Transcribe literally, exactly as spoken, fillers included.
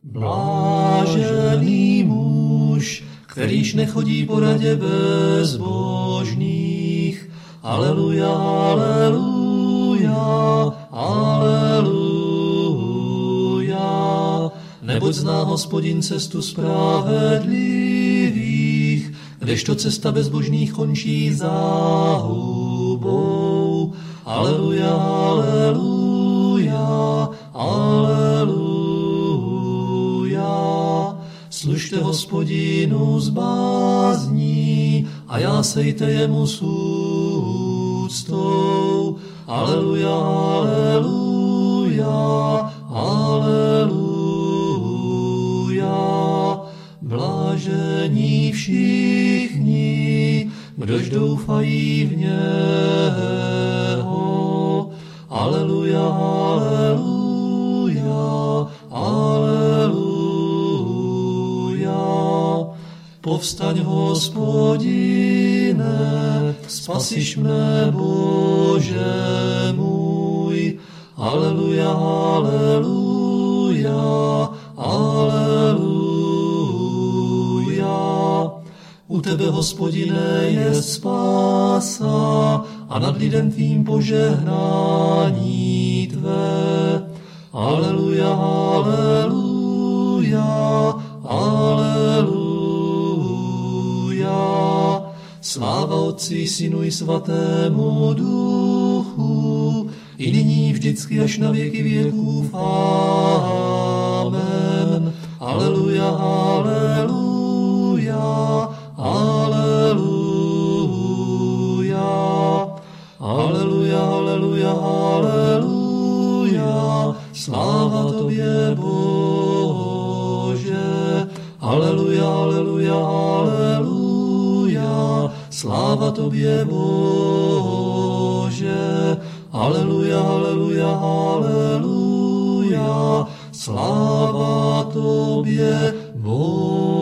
Blážený muž, kterýž nechodí po radě bezbožných. Aleluja, aleluja, aleluja. Neboť zná Hospodin cestu spravedlivých, kdežto cesta bezbožných končí záhubou. Aleluja, aleluja, aleluja. Služte Hospodinu s bázní a jásejte jemu s úctou. Aleluja, aleluja, aleluja. Blážení všichni, kdož doufají v něho. Aleluja, aleluja, aleluja. Povstaň, Hospodine, spasiš mne, Bože můj. Aleluja, aleluja, aleluja. U tebe, Hospodine, je spása a nad lidem tvým požehnání tvé. Aleluja, aleluja, aleluja. Sláva Otci, Synu i Svatému Duchu, i nyní vždycky až na věky věků. Amen. Aleluja, aleluja, aleluja. Aleluja, aleluja, aleluja. Sláva tobě, Bože. Aleluja, aleluja, aleluja. Sláva tobě, Bože. Aleluja, aleluja, aleluja. Sláva tobě, Bože.